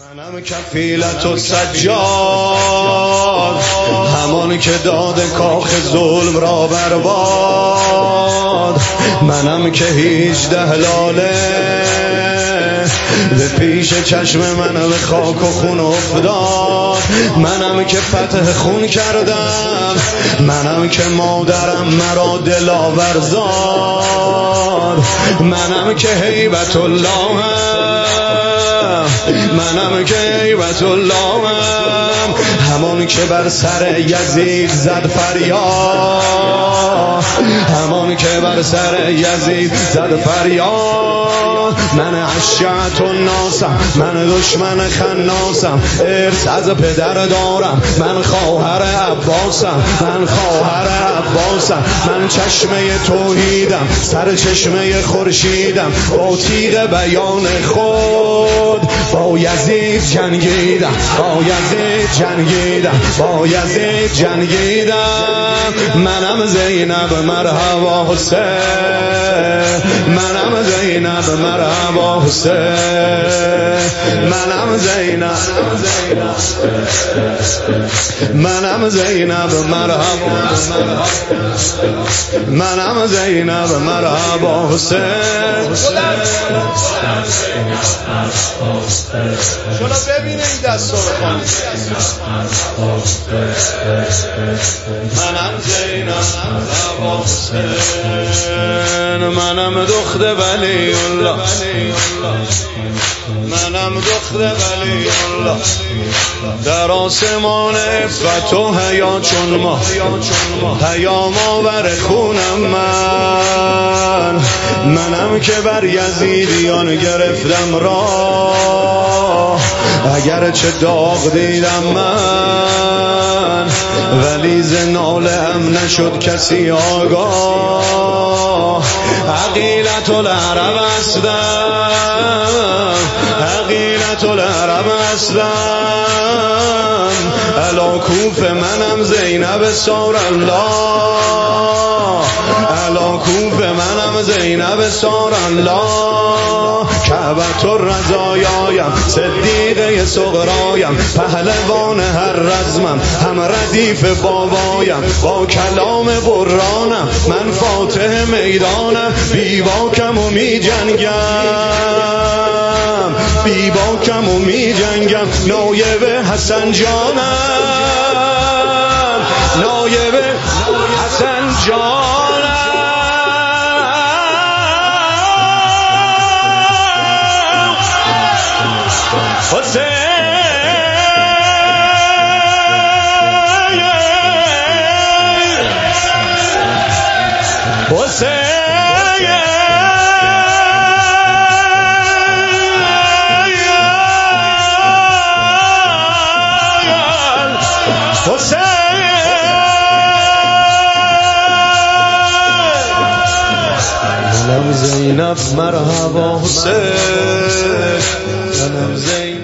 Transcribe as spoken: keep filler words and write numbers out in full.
منم کفیلت و سجاد، همان که داد کاخ ظلم را برباد. منم که هیجده لاله به پیش چشم من به خاک و خون افتاد. منم که فتح خون کردم، منم که مادرم مرا دلاور زاد. منم که هیبت اللهم، منم که هیبت اللهم، همان که بر سر یزید زد فریاد، همان که بر سر یزید زد فریاد. من اشعت الناسم، من دشمن خناسم، ارث از پدر دارم، من خواهر عباسم، من خواهر عباسم. من چشمه توحیدم، سر چشمه خورشیدم، با تیغ بیان خود با یزید جنگیدم، با یزید جنگیدم، با یزید جنگیدم. منم زینب مرحبا حسین، منم زینب مرحبا حسین، منم زینب، منم زینب مرحبا، منم زینب مرحبا حسین. شما ببینه این دست رو بخوانید. منم زینب مرحبا حسین، منم دخت ولی الله، منم دخت ولی الله. در آسمان عفت و حیا چون ما، پیام آور خونم من. منم که بر یزیدیان گرفتم راه، اگر چه داغ دیدم من، ولی ز ناله هم نشد کسی آگاه. عقیلت العرب هستم، عقیلت العرب هستم، علا کوف منم زینب سار الله، علا کوف منم زینب سار الله. کعبت الرضایایم، صدیقه صغرایم، پهلوان هر رزمم، هم ردیف بابایم، با کلام برانم من فاتح میدانم. بی باکم و می جنگم، بی باکم و می جنگم، نایب حسن جانم، نایب حسن جانم. حسین حسین منم زینب مرحبا حسین، منم زینب